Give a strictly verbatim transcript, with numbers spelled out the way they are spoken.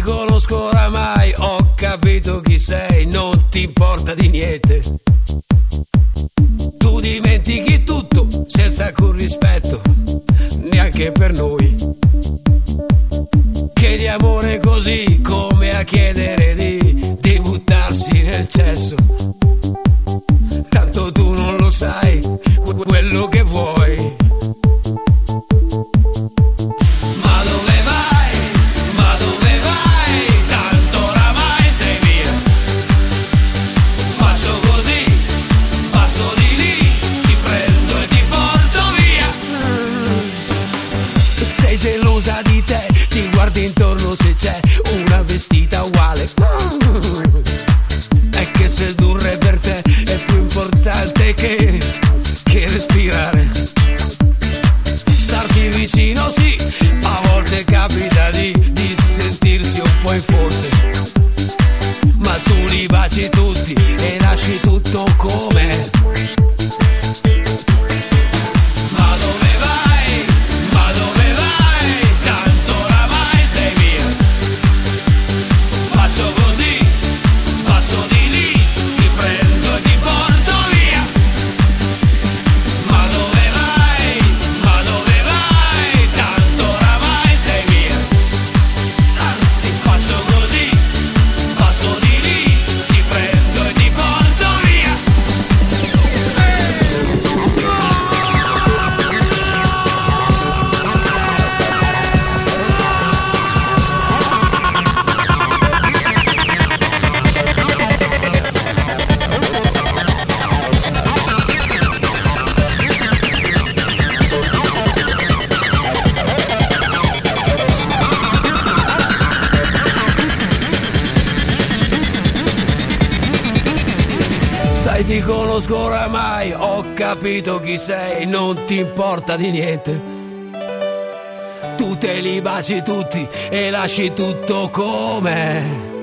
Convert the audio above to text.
conosco oramai, ho capito chi sei, non ti importa di niente. Tu dimentichi tutto senza alcun rispetto, neanche per noi. Chiedi amore così come a chiedere di, di buttarsi nel cesso. Tanto tu non lo sai quello che vuoi. Ma dove vai? Ma dove vai? Tanto oramai sei mia. Faccio così, passo di lì, ti prendo e ti porto via. Sei gelosa di te, ti guardi intorno se c'è una vestita uguale. È che sedurre per te è più importante che, che respirare. Starti vicino sì, a volte capita di, di sentirsi un po' in forse, ma tu li baci tutti e lasci tutto com'è. Ma dove vai? Ma dove vai? Tanto oramai sei mia. Faccio così, passo di lì, ti prendo e ti porto via. Ma dove vai? Ma dove vai? Tanto oramai sei mia. Anzi, faccio così, passo di lì, ti prendo e ti porto via. Sai, ti conosco oramai, ho capito chi sei, non ti importa di niente. Tu te li baci tutti e lasci tutto com'è.